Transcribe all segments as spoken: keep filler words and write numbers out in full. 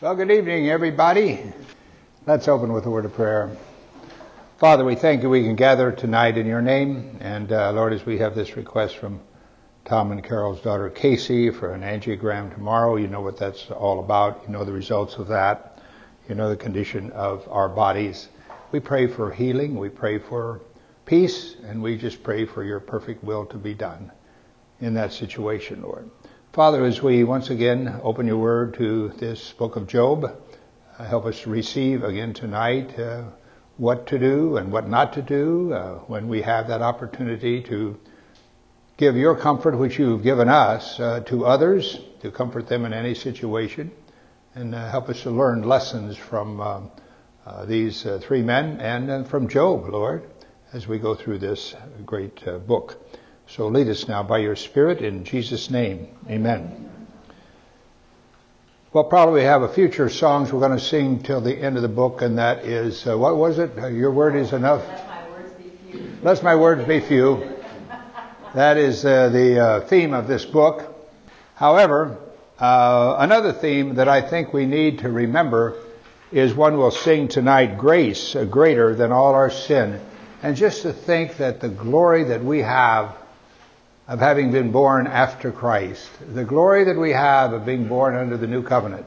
Well, good evening, everybody. Let's open with a word of prayer. Father, we thank you we can gather tonight in your name. And uh, Lord, as we have this request from Tom and Carol's daughter, Casey, for an angiogram tomorrow, you know what that's all about. You know the results of that. You know the condition of our bodies. We pray for healing. We pray for peace. And we just pray for your perfect will to be done in that situation, Lord. Father, as we once again open your word to this book of Job, uh, help us to receive again tonight uh, what to do and what not to do uh, when we have that opportunity to give your comfort, which you've given us, uh, to others, to comfort them in any situation, and uh, help us to learn lessons from uh, uh, these uh, three men and uh, from Job, Lord, as we go through this great uh, book. So lead us now by your Spirit in Jesus' name. Amen. Well, probably we have a future songs we're going to sing till the end of the book, and that is, uh, what was it? Uh, your word is enough. Let my words be few. Let my words be few. That is uh, the uh, theme of this book. However, uh, another theme that I think we need to remember is one we'll sing tonight, grace uh, greater than all our sin. And just to think that the glory that we have of having been born after Christ, the glory that we have of being born under the new covenant.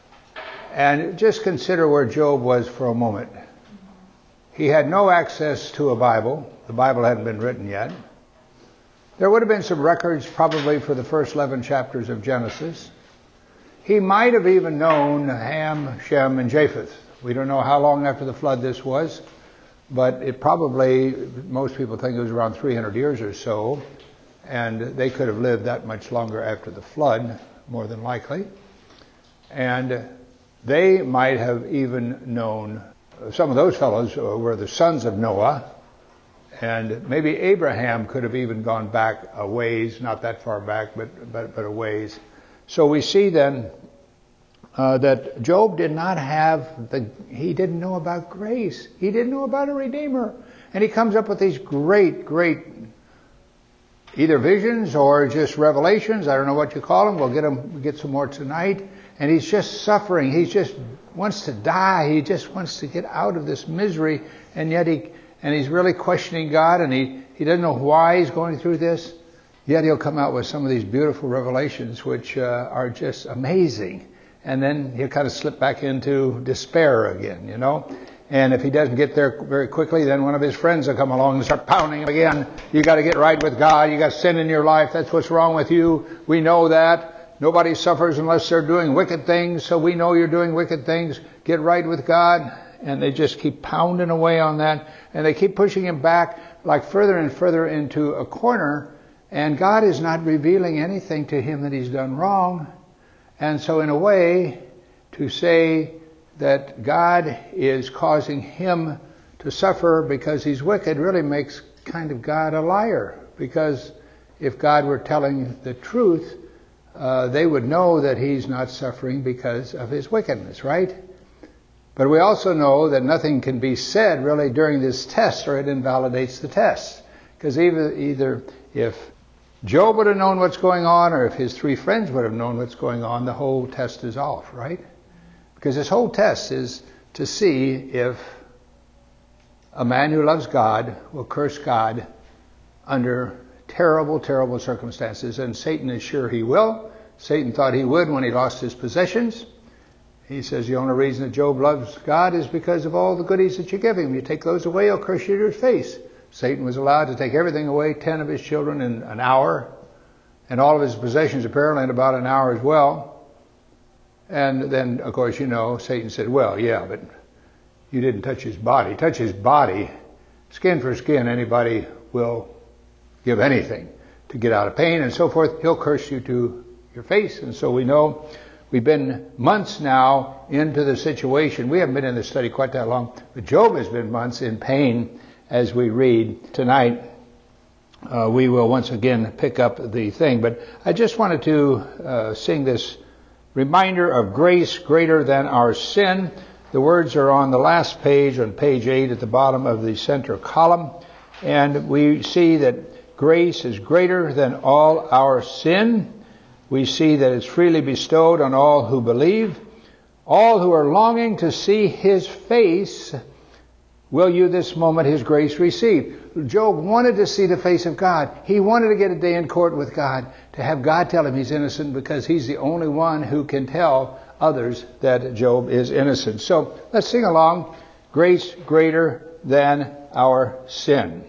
And just consider where Job was for a moment. He had no access to a Bible. The Bible hadn't been written yet. There would have been some records probably for the first eleven chapters of Genesis. He might have even known Ham, Shem, and Japheth. We don't know how long after the flood this was, but it probably, most people think it was around three hundred years or so. And they could have lived that much longer after the flood, more than likely. And they might have even known, some of those fellows were the sons of Noah. And maybe Abraham could have even gone back a ways, not that far back, but, but, but a ways. So we see then uh, that Job did not have, the, he didn't know about grace. He didn't know about a Redeemer. And he comes up with these great, great either visions or just revelations. I don't know what you call them. We'll get them, we'll get some more tonight. And he's just suffering. He just wants to die. He just wants to get out of this misery. And yet he, and he's really questioning God, and he, he doesn't know why he's going through this. Yet he'll come out with some of these beautiful revelations, which uh, are just amazing. And then he'll kind of slip back into despair again, you know. And if he doesn't get there very quickly, then one of his friends will come along and start pounding him again. You got to get right with God. You got sin in your life. That's what's wrong with you. We know that. Nobody suffers unless they're doing wicked things. So we know you're doing wicked things. Get right with God. And they just keep pounding away on that. And they keep pushing him back like further and further into a corner. And God is not revealing anything to him that he's done wrong. And so in a way, to say that God is causing him to suffer because he's wicked really makes kind of God a liar. Because if God were telling the truth, uh, they would know that he's not suffering because of his wickedness, right? But we also know that nothing can be said really during this test or it invalidates the test. Because either, either if Job would have known what's going on or if his three friends would have known what's going on, the whole test is off, right? Because this whole test is to see if a man who loves God will curse God under terrible, terrible circumstances. And Satan is sure he will. Satan thought he would when he lost his possessions. He says the only reason that Job loves God is because of all the goodies that you give him. You take those away, he'll curse you to his face. Satan was allowed to take everything away, ten of his children in an hour, and all of his possessions apparently in about an hour as well. And then, of course, you know, Satan said, well, yeah, but you didn't touch his body. Touch his body, skin for skin, anybody will give anything to get out of pain and so forth. He'll curse you to your face. And so we know we've been months now into the situation. We haven't been in this study quite that long, but Job has been months in pain as we read tonight. Uh, we will once again pick up the thing. But I just wanted to uh, sing this reminder of grace greater than our sin. The words are on the last page, on page eight at the bottom of the center column. And we see that grace is greater than all our sin. We see that it's freely bestowed on all who believe. all who are longing to see his face, will you this moment his grace receive? Job wanted to see the face of God. He wanted to get a day in court with God, to have God tell him he's innocent, because he's the only one who can tell others that Job is innocent. So let's sing along, Grace Greater Than Our Sin.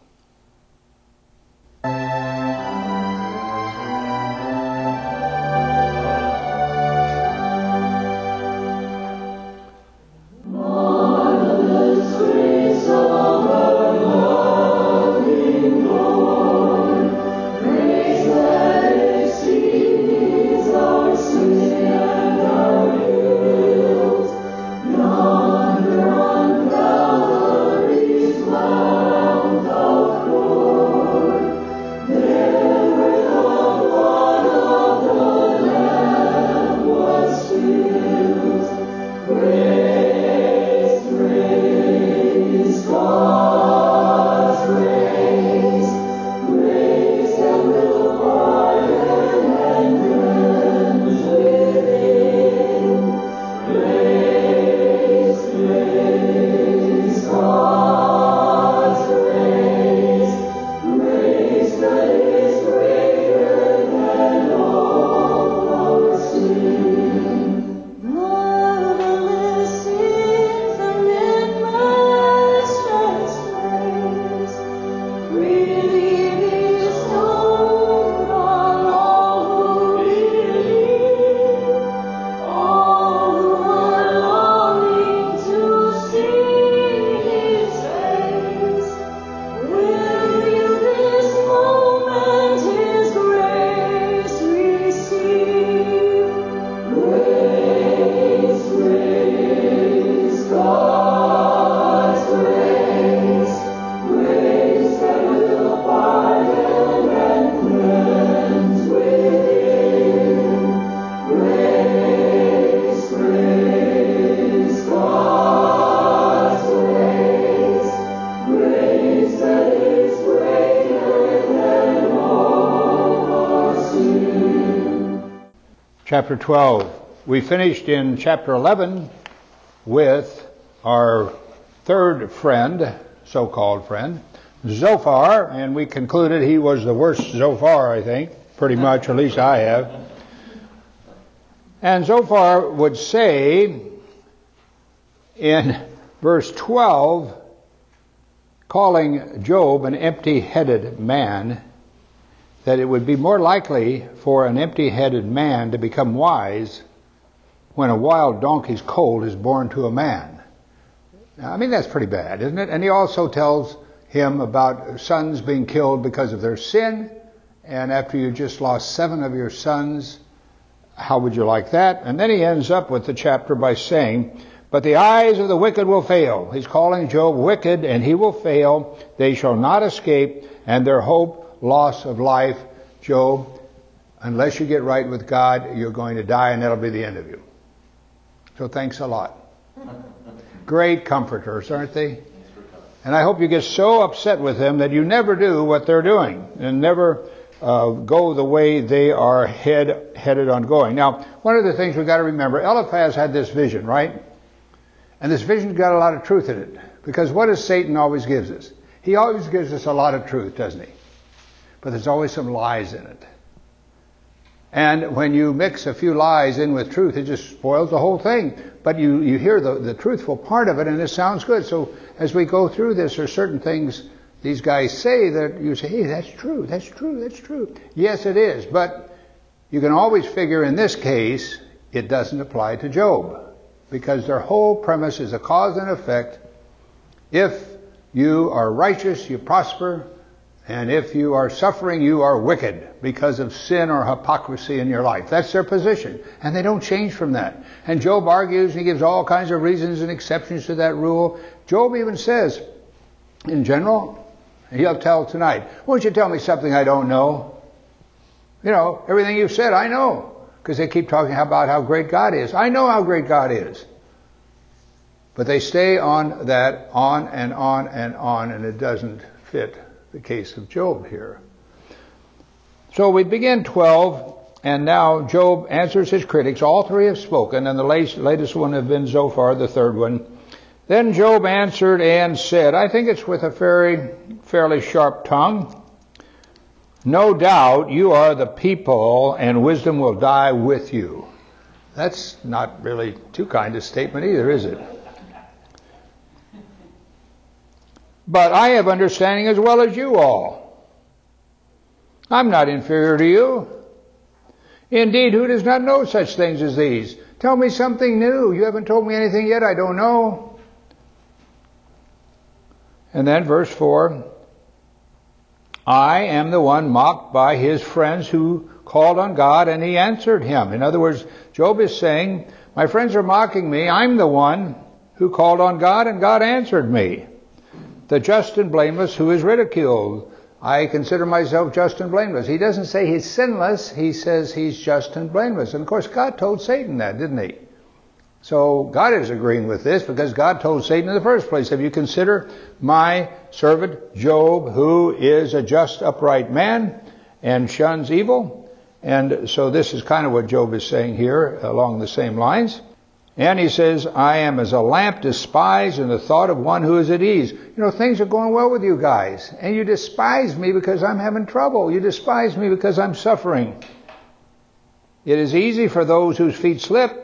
Chapter twelve. We finished in chapter eleven with our third friend, so-called friend, Zophar, and we concluded he was the worst Zophar, I think, pretty much, or at least I have. And Zophar would say in verse twelve, calling Job an empty-headed man, that it would be more likely for an empty-headed man to become wise when a wild donkey's colt is born to a man. Now, I mean, that's pretty bad, isn't it? And he also tells him about sons being killed because of their sin, and after you just lost seven of your sons, how would you like that? And then he ends up with the chapter by saying, but the eyes of the wicked will fail. He's calling Job wicked, and he will fail. They shall not escape, and their hope loss of life. Job, unless you get right with God, you're going to die, and that'll be the end of you. So thanks a lot. Great comforters, aren't they? And I hope you get so upset with them that you never do what they're doing and never uh, go the way they are head, headed on going. Now, one of the things we've got to remember, Eliphaz had this vision, right? And this vision's got a lot of truth in it. Because what does Satan always gives us? He always gives us a lot of truth, doesn't he? But there's always some lies in it. And when you mix a few lies in with truth, it just spoils the whole thing. But you, you hear the, the truthful part of it, and it sounds good. So as we go through this, there are certain things these guys say that you say, hey, that's true, that's true, that's true. Yes, it is. But you can always figure in this case, it doesn't apply to Job. Because their whole premise is a cause and effect. If you are righteous, you prosper. And if you are suffering, you are wicked because of sin or hypocrisy in your life. That's their position. And they don't change from that. And Job argues, and he gives all kinds of reasons and exceptions to that rule. Job even says, in general, and he'll tell tonight, won't you tell me something I don't know? You know, everything you've said, I know. Because they keep talking about how great God is. I know how great God is. But they stay on that on and on and on, and it doesn't fit the case of Job here. So we begin twelve, And now Job answers his critics. All three have spoken, and the latest one have been Zophar, the third one. Then Job answered and said, I think it's with a very, fairly sharp tongue, no doubt you are the people, and wisdom will die with you. That's not really too kind a statement either, is it? But I have understanding as well as you all. I'm not inferior to you. Indeed, who does not know such things as these? Tell me something new. You haven't told me anything yet I don't know. And then verse four, I am the one mocked by his friends who called on God and he answered him. In other words, Job is saying, my friends are mocking me. I'm the one who called on God and God answered me. The just and blameless who is ridiculed. I consider myself just and blameless. He doesn't say he's sinless. He says he's just and blameless. And of course, God told Satan that, didn't he? So God is agreeing with this because God told Satan in the first place, have you considered my servant Job, who is a just, upright man and shuns evil? And so this is kind of what Job is saying here along the same lines. And he says, I am as a lamp despised in the thought of one who is at ease. You know, things are going well with you guys. And you despise me because I'm having trouble. You despise me because I'm suffering. It is easy for those whose feet slip.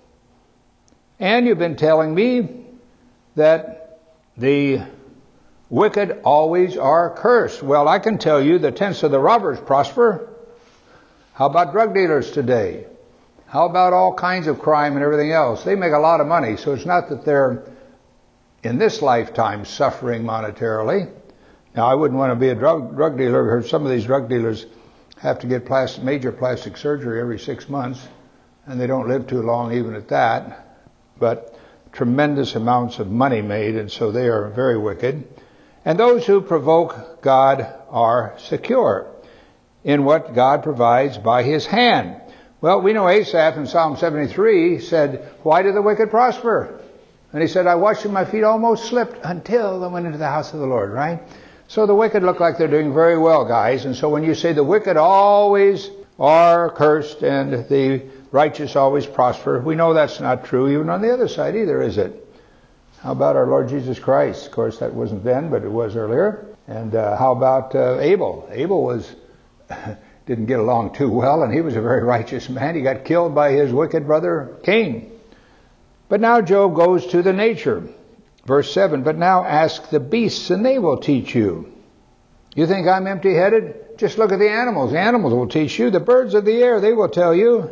And you've been telling me that the wicked always are cursed. Well, I can tell you the tents of the robbers prosper. How about drug dealers today? How about all kinds of crime and everything else? They make a lot of money, so it's not that they're in this lifetime suffering monetarily. Now, I wouldn't want to be a drug drug dealer because some of these drug dealers have to get plastic, major plastic surgery every six months, and they don't live too long even at that. But tremendous amounts of money made, and so they are very wicked. And those who provoke God are secure in what God provides by his hand. Well, we know Asaph in Psalm seventy-three said, why do the wicked prosper? And he said, I watched and my feet almost slipped until I went into the house of the Lord, right? So the wicked look like they're doing very well, guys. And so when you say the wicked always are cursed and the righteous always prosper, we know that's not true even on the other side either, is it? How about our Lord Jesus Christ? Of course, that wasn't then, but it was earlier. And uh, how about uh, Abel? Abel was... didn't get along too well, and he was a very righteous man. He got killed by his wicked brother Cain. But now Job goes to the nature. Verse seven, but now ask the beasts, and they will teach you. You think I'm empty-headed? Just look at the animals. The animals will teach you. The birds of the air, they will tell you.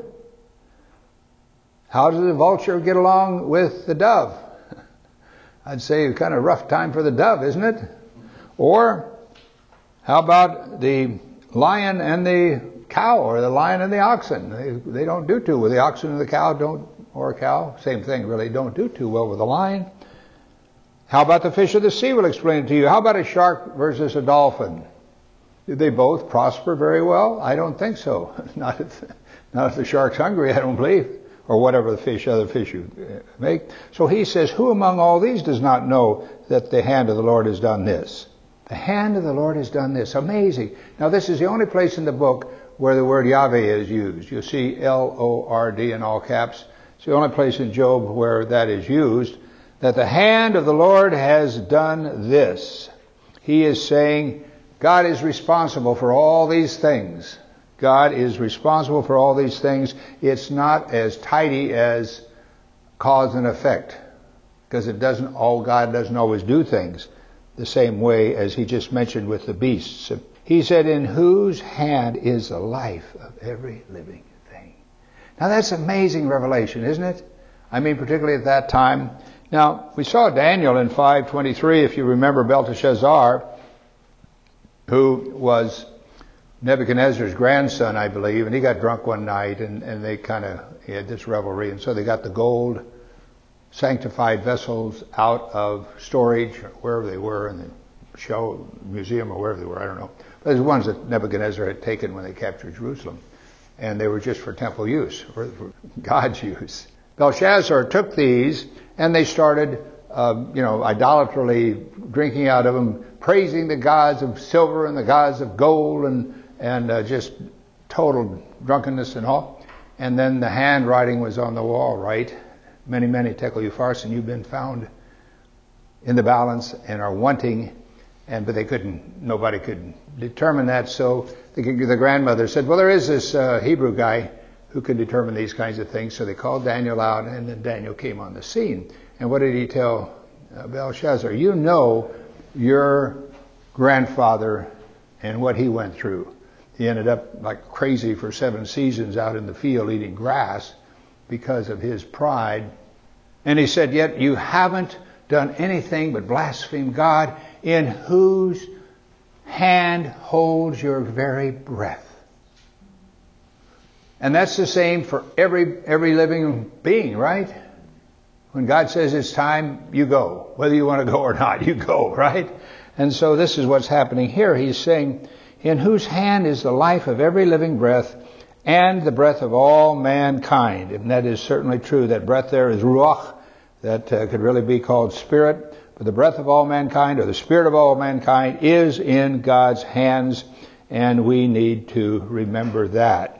How does the vulture get along with the dove? I'd say kind of rough time for the dove, isn't it? Or how about the lion and the cow, or the lion and the oxen? They, they don't do too well. The oxen and the cow don't, or a cow, same thing really, don't do too well with the lion. How about the fish of the sea? Will explain it to you. How about a shark versus a dolphin? Do they both prosper very well? I don't think so. Not if, not if the shark's hungry, I don't believe. Or whatever the fish, other fish you make. So he says, who among all these does not know that the hand of the Lord has done this? The hand of the Lord has done this. Amazing. Now this is the only place in the book where the word Yahweh is used. You'll see L O R D in all caps. It's the only place in Job where that is used. That the hand of the Lord has done this. He is saying God is responsible for all these things. God is responsible for all these things. It's not as tidy as cause and effect. Because it doesn't, all God doesn't always do things the same way as he just mentioned with the beasts. He said, in whose hand is the life of every living thing. Now that's amazing revelation, isn't it? I mean, particularly at that time. Now, we saw Daniel in five twenty-three, if you remember Belteshazzar, who was Nebuchadnezzar's grandson, I believe, and he got drunk one night, and, and they kind of had this revelry, and so they got the gold sanctified vessels out of storage, or wherever they were, in the show museum or wherever they were, I don't know. But the ones that Nebuchadnezzar had taken when they captured Jerusalem. And they were just for temple use, for, for God's use. Belshazzar took these, and they started, uh, you know, idolatrally drinking out of them, praising the gods of silver and the gods of gold, and, and uh, just total drunkenness and all. And then the handwriting was on the wall, right? Many, many tekel upharsin, you've been found in the balance and are wanting, and but they couldn't, nobody could determine that. So the, the grandmother said, well, there is this uh, Hebrew guy who can determine these kinds of things. So they called Daniel out, and then Daniel came on the scene. And what did he tell uh, Belshazzar? You know your grandfather and what he went through. He ended up like crazy for seven seasons out in the field eating grass because of his pride. And he said, yet you haven't done anything but blaspheme God, in whose hand holds your very breath. And that's the same for every every living being, right? When God says it's time, you go. Whether you want to go or not, you go, right? And so this is what's happening here. He's saying, in whose hand is the life of every living breath and the breath of all mankind. And that is certainly true. That breath there is ruach. That uh, could really be called spirit. But the breath of all mankind, or the spirit of all mankind, is in God's hands. And we need to remember that.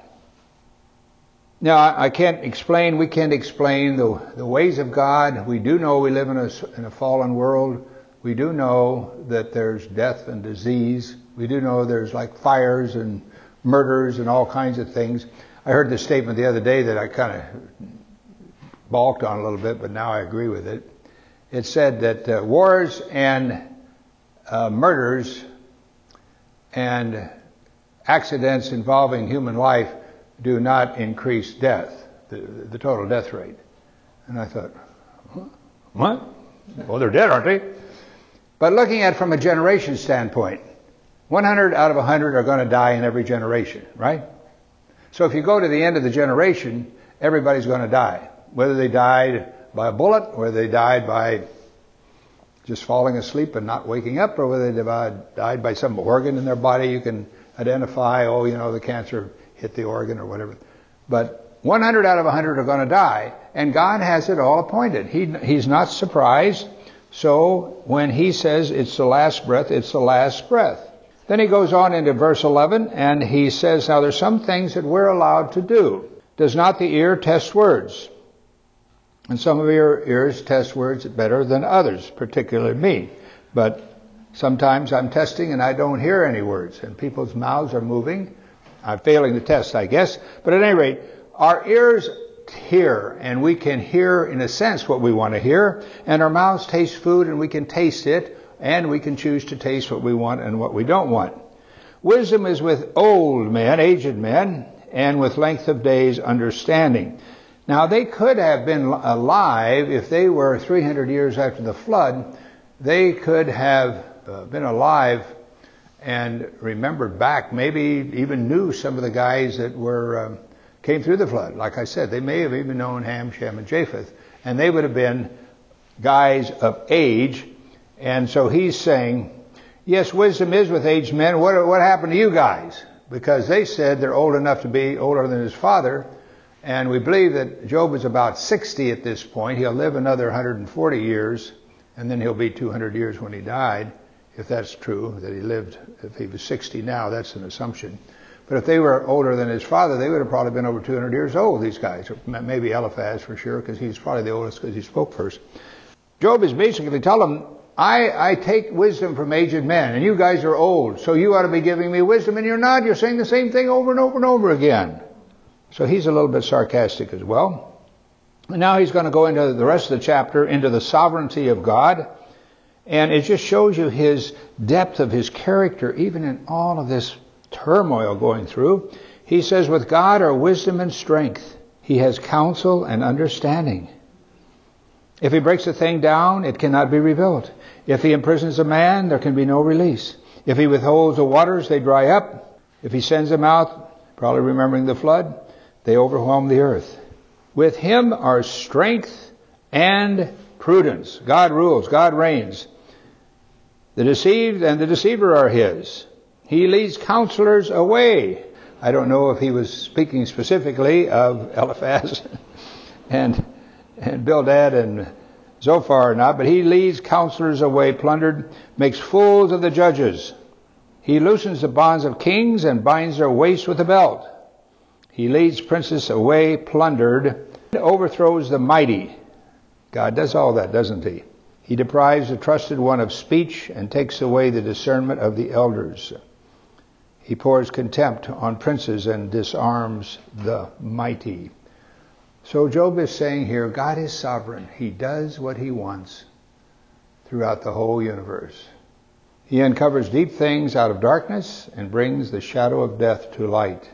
Now, I can't explain, we can't explain the, the ways of God. We do know we live in a, in a fallen world. We do know that there's death and disease. We do know there's like fires and murders and all kinds of things. I heard this statement the other day that I kind of balked on a little bit, but now I agree with it. It said that uh, wars and uh, murders and accidents involving human life do not increase death, the, the total death rate. And I thought, what? Well, they're dead, aren't they? But looking at it from a generation standpoint, one hundred out of one hundred are going to die in every generation, right? So if you go to the end of the generation, everybody's going to die. Whether they died by a bullet, or whether they died by just falling asleep and not waking up, or whether they died by some organ in their body you can identify, oh, you know, the cancer hit the organ or whatever. But one hundred out of one hundred are going to die, and God has it all appointed. He, he's not surprised. So when he says it's the last breath, it's the last breath. Then he goes on into verse eleven, and he says, now there's some things that we're allowed to do. Does not the ear test words? And some of your ears test words better than others, particularly me. But sometimes I'm testing and I don't hear any words, and people's mouths are moving. I'm failing the test, I guess. But at any rate, our ears hear, and we can hear, in a sense, what we want to hear. And our mouths taste food, and we can taste it. And we can choose to taste what we want and what we don't want. Wisdom is with old men, aged men, and with length of days, understanding. Now, they could have been alive if they were three hundred years after the flood. They could have uh, been alive and remembered back, maybe even knew some of the guys that were um, came through the flood. Like I said, they may have even known Ham, Shem, and Japheth, and they would have been guys of age. And so he's saying, yes, wisdom is with aged men. What, what happened to you guys? Because they said they're old enough to be older than his father. And we believe that Job is about sixty at this point. He'll live another one hundred forty years, and then he'll be two hundred years when he died. If that's true, that he lived, if he was sixty now, that's an assumption. But if they were older than his father, they would have probably been over two hundred years old, these guys. Or maybe Eliphaz for sure, because he's probably the oldest because he spoke first. Job is basically telling them, I, I take wisdom from aged men, and you guys are old, so you ought to be giving me wisdom, and you're not. You're saying the same thing over and over and over again. So he's a little bit sarcastic as well. And now he's going to go into the rest of the chapter, into the sovereignty of God. And it just shows you his depth of his character, even in all of this turmoil going through. He says, with God are wisdom and strength. He has counsel and understanding. If he breaks a thing down, it cannot be rebuilt. If he imprisons a man, there can be no release. If he withholds the waters, they dry up. If he sends them out, probably remembering the flood, they overwhelm the earth. With him are strength and prudence. God rules, God reigns. The deceived and the deceiver are his. He leads counselors away. I don't know if he was speaking specifically of Eliphaz and, and Bildad and Zophar or not, but he leads counselors away plundered, makes fools of the judges. He loosens the bonds of kings and binds their waist with a belt. He leads princes away plundered, overthrows the mighty. God does all that, doesn't he? He deprives the trusted one of speech and takes away the discernment of the elders. He pours contempt on princes and disarms the mighty. So Job is saying here, God is sovereign. He does what he wants throughout the whole universe. He uncovers deep things out of darkness and brings the shadow of death to light.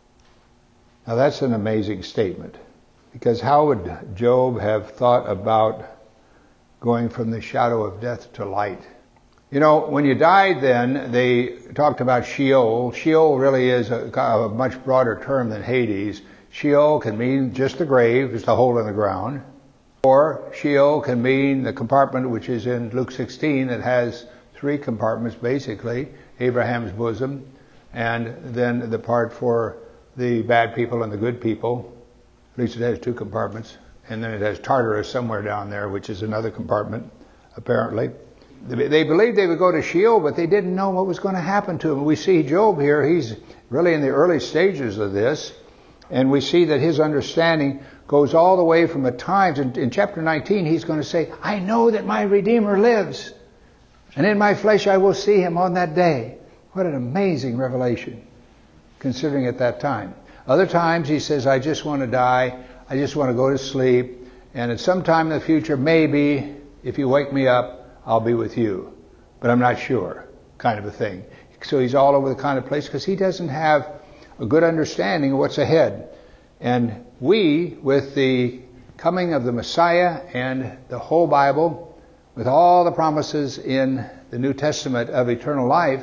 Now that's an amazing statement, because how would Job have thought about going from the shadow of death to light? You know, when you died then, they talked about Sheol. Sheol really is a, a much broader term than Hades. Sheol can mean just the grave, just a hole in the ground. Or Sheol can mean the compartment which is in Luke sixteen that has three compartments basically. Abraham's bosom, and then the part for the bad people and the good people. At least it has two compartments. And then it has Tartarus somewhere down there, which is another compartment, apparently. They believed they would go to Sheol, but they didn't know what was going to happen to them. We see Job here, he's really in the early stages of this, and we see that his understanding goes all the way from the times. In, in chapter nineteen, he's going to say, I know that my Redeemer lives, and in my flesh I will see him on that day. What an amazing revelation, considering at that time. Other times he says, I just want to die, I just want to go to sleep, and at some time in the future, maybe, if you wake me up, I'll be with you. But I'm not sure, kind of a thing. So he's all over the kind of place because he doesn't have a good understanding of what's ahead. And we, with the coming of the Messiah and the whole Bible, with all the promises in the New Testament of eternal life,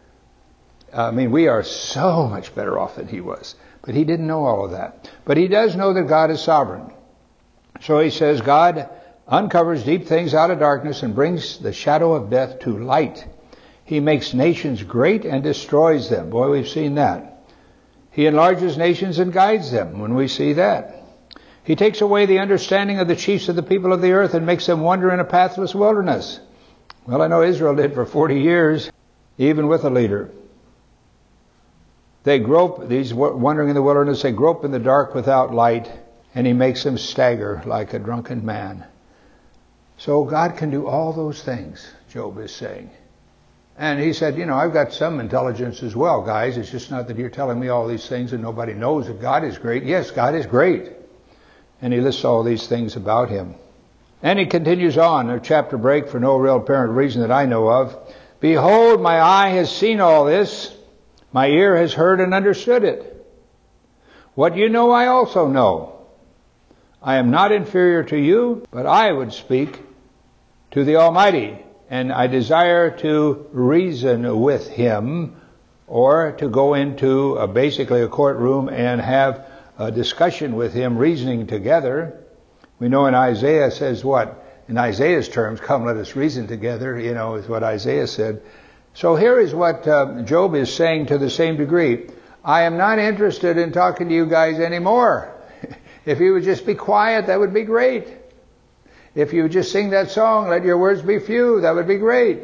I mean, we are so much better off than he was. But he didn't know all of that. But he does know that God is sovereign. So he says, God uncovers deep things out of darkness and brings the shadow of death to light. He makes nations great and destroys them. Boy, we've seen that. He enlarges nations and guides them when we see that. He takes away the understanding of the chiefs of the people of the earth and makes them wander in a pathless wilderness. Well, I know Israel did for forty years, even with a leader. They grope, these wandering in the wilderness, they grope in the dark without light, and he makes them stagger like a drunken man. So God can do all those things, Job is saying. And he said, you know, I've got some intelligence as well, guys. It's just not that you're telling me all these things and nobody knows that God is great. Yes, God is great. And he lists all these things about him. And he continues on, a chapter break for no real apparent reason that I know of. Behold, my eye has seen all this. My ear has heard and understood it. What you know, I also know. I am not inferior to you, but I would speak to the Almighty, and I desire to reason with him, or to go into a, basically a courtroom and have a discussion with him, reasoning together. We know in Isaiah says what? In Isaiah's terms, come let us reason together, you know, is what Isaiah said. So here is what uh, Job is saying to the same degree. I am not interested in talking to you guys anymore. If you would just be quiet, that would be great. If you would just sing that song, let your words be few, that would be great.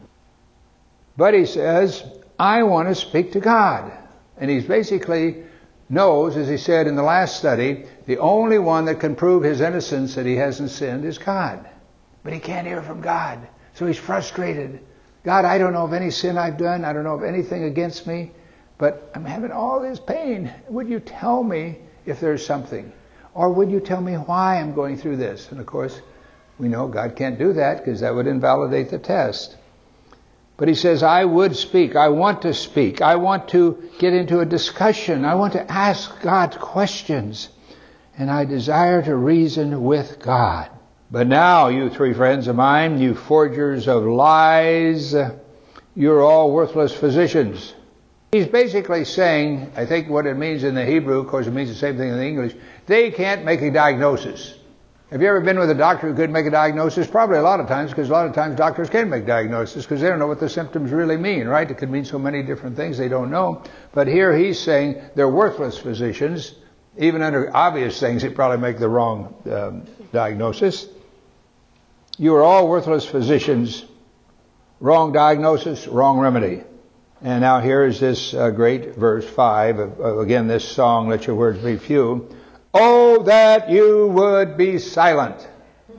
But he says, I want to speak to God. And he's basically knows, as he said in the last study, the only one that can prove his innocence that he hasn't sinned is God. But he can't hear from God. So he's frustrated. God, I don't know of any sin I've done. I don't know of anything against me. But I'm having all this pain. Would you tell me if there's something? Or would you tell me why I'm going through this? And of course, we know God can't do that because that would invalidate the test. But he says, I would speak. I want to speak. I want to get into a discussion. I want to ask God questions. And I desire to reason with God. But now, you three friends of mine, you forgers of lies, you're all worthless physicians. He's basically saying, I think what it means in the Hebrew, of course it means the same thing in the English, they can't make a diagnosis. Have you ever been with a doctor who couldn't make a diagnosis? Probably a lot of times, because a lot of times doctors can't make diagnoses because they don't know what the symptoms really mean, right? It could mean so many different things they don't know. But here he's saying they're worthless physicians. Even under obvious things, they probably make the wrong um, diagnosis. You are all worthless physicians. Wrong diagnosis, wrong remedy. And now here is this uh, great verse five of, of, again, this song, Let Your Words Be Few. Oh, that you would be silent.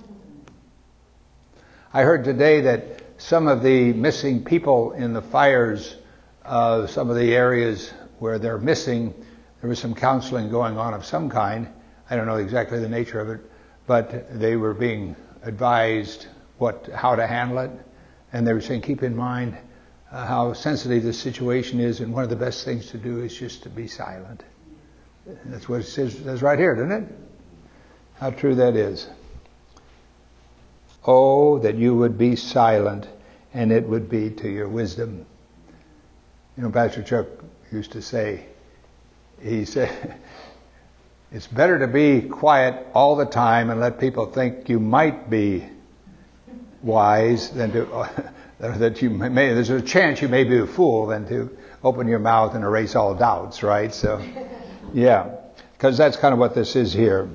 I heard today that some of the missing people in the fires, uh, some of the areas where they're missing, there was some counseling going on of some kind. I don't know exactly the nature of it, but they were being advised what, how to handle it. And they were saying, keep in mind uh, how sensitive this situation is, and one of the best things to do is just to be silent. And that's what it says, says right here, doesn't it? How true that is. Oh, that you would be silent, and it would be to your wisdom. You know, Pastor Chuck used to say, he said, it's better to be quiet all the time and let people think you might be wise than to, uh, that you may, there's a chance you may be a fool than to open your mouth and erase all doubts, right? So, yeah, because that's kind of what this is here.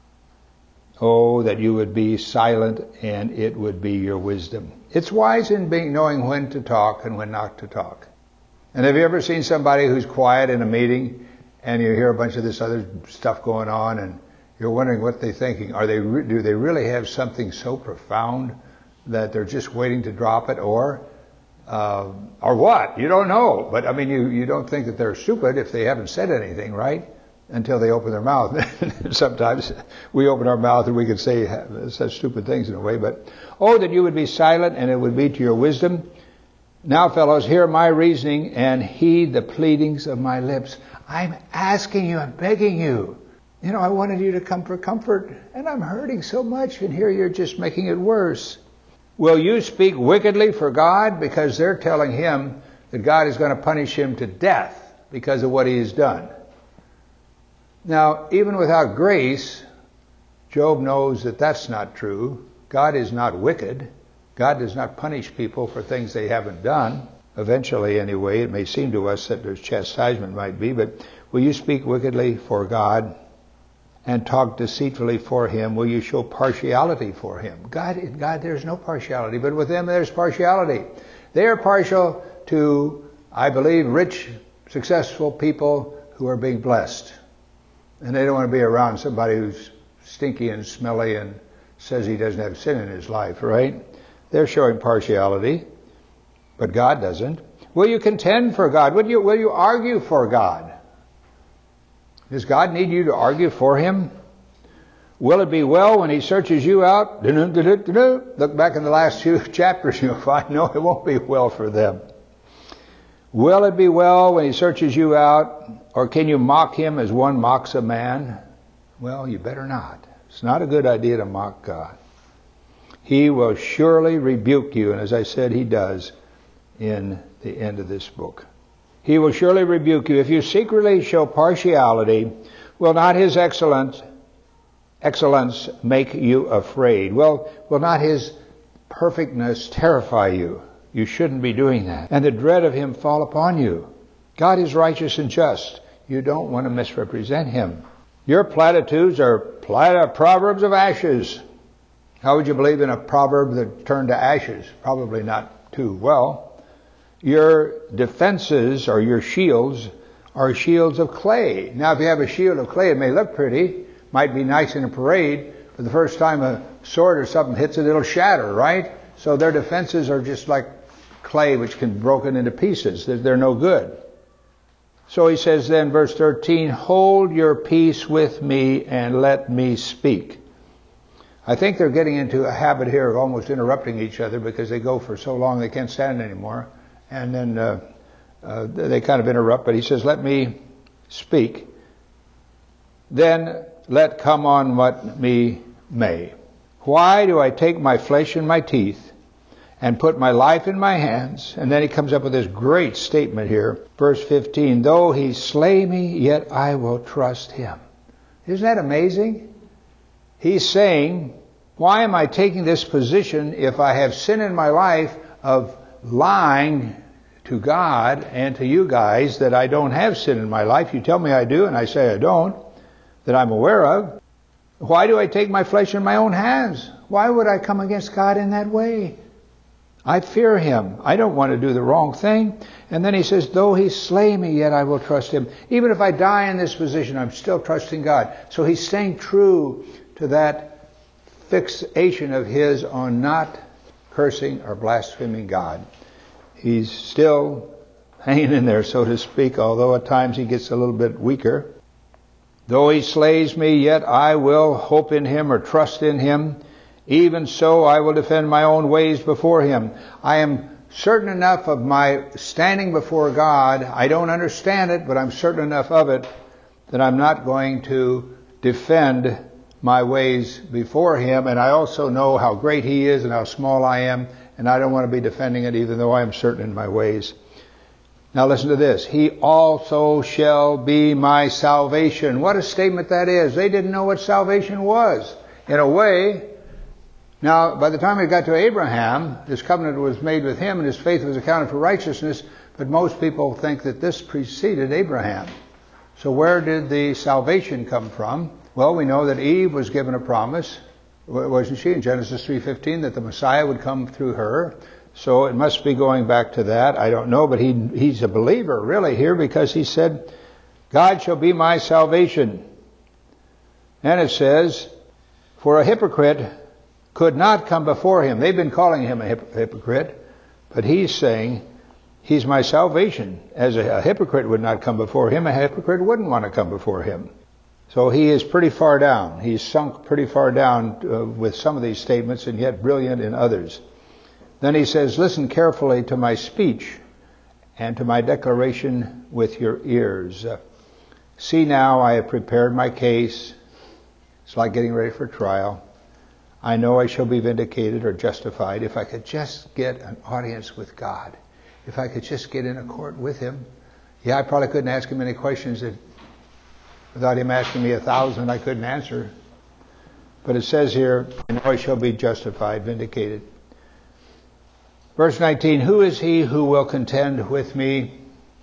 Oh, that you would be silent and it would be your wisdom. It's wise in being, knowing when to talk and when not to talk. And have you ever seen somebody who's quiet in a meeting and you hear a bunch of this other stuff going on and you're wondering what they're thinking? Are they, re- do they really have something so profound that they're just waiting to drop it, or, uh, or what? You don't know. But I mean, you, you don't think that they're stupid if they haven't said anything, right? Until they open their mouth. Sometimes we open our mouth and we can say such stupid things in a way, but oh, that you would be silent and it would be to your wisdom. Now, fellows, hear my reasoning and heed the pleadings of my lips. I'm asking you, I'm begging you. You know, I wanted you to come for comfort, and I'm hurting so much, and here you're just making it worse. Will you speak wickedly for God? Because they're telling him that God is going to punish him to death because of what he has done. Now, even without grace, Job knows that that's not true. God is not wicked. God does not punish people for things they haven't done. Eventually, anyway, it may seem to us that there's chastisement might be, but will you speak wickedly for God and talk deceitfully for him? Will you show partiality for him? God, in God, there's no partiality, but with them there's partiality. They are partial to, I believe, rich, successful people who are being blessed. And they don't want to be around somebody who's stinky and smelly and says he doesn't have sin in his life, right? They're showing partiality, but God doesn't. Will you contend for God? Will you, will you argue for God? Does God need you to argue for him? Will it be well when he searches you out? Look back in the last few chapters, you'll find, no, it won't be well for them. Will it be well when he searches you out? Or can you mock him as one mocks a man? Well, you better not. It's not a good idea to mock God. He will surely rebuke you, and as I said, he does in the end of this book. He will surely rebuke you. If you secretly show partiality, will not his excellence, excellence make you afraid? Well, will not his perfectness terrify you? You shouldn't be doing that. And the dread of him fall upon you. God is righteous and just. You don't want to misrepresent him. Your platitudes are plat- proverbs of ashes. How would you believe in a proverb that turned to ashes? Probably not too well. Your defenses or your shields are shields of clay. Now, if you have a shield of clay, it may look pretty, might be nice in a parade, but the first time a sword or something hits it, it'll shatter, right? So their defenses are just like clay which can be broken into pieces. They're, they're no good. So he says then, verse thirteen, hold your peace with me and let me speak. I think they're getting into a habit here of almost interrupting each other because they go for so long they can't stand anymore. And then uh, uh, they kind of interrupt, but he says, let me speak. Then let come on what me may. Why do I take my flesh in my teeth and put my life in my hands? And then he comes up with this great statement here. Verse fifteen, though he slay me, yet I will trust him. Isn't that amazing? He's saying, why am I taking this position if I have sin in my life of lying to God and to you guys that I don't have sin in my life? You tell me I do and I say I don't, that I'm aware of. Why do I take my flesh in my own hands? Why would I come against God in that way? I fear him. I don't want to do the wrong thing. And then he says, though he slay me, yet I will trust him. Even if I die in this position, I'm still trusting God. So he's staying true to that fixation of his on not cursing or blaspheming God. He's still hanging in there, so to speak, although at times he gets a little bit weaker. Though he slays me, yet I will hope in him or trust in him. Even so, I will defend my own ways before him. I am certain enough of my standing before God. I don't understand it, but I'm certain enough of it that I'm not going to defend my ways before him. And I also know how great he is and how small I am, and I don't want to be defending it even though I am certain in my ways. Now listen to this. He also shall be my salvation. What a statement that is. They didn't know what salvation was. In a way, now, by the time it got to Abraham, this covenant was made with him and his faith was accounted for righteousness, but most people think that this preceded Abraham. So where did the salvation come from? Well, we know that Eve was given a promise, wasn't she, in Genesis three fifteen, that the Messiah would come through her. So it must be going back to that. I don't know, but he he's a believer really here because he said, God shall be my salvation. And it says, for a hypocrite could not come before him. They've been calling him a hypocrite, but he's saying he's my salvation. As a, a hypocrite would not come before him, a hypocrite wouldn't want to come before him. So he is pretty far down. He's sunk pretty far down uh, with some of these statements and yet brilliant in others. Then he says, listen carefully to my speech and to my declaration with your ears. Uh, See now, I have prepared my case. It's like getting ready for trial. I know I shall be vindicated or justified if I could just get an audience with God. If I could just get in a court with him. Yeah, I probably couldn't ask him any questions that without him asking me a thousand I couldn't answer. But it says here, I know I shall be justified, vindicated. Verse nineteen, who is he who will contend with me?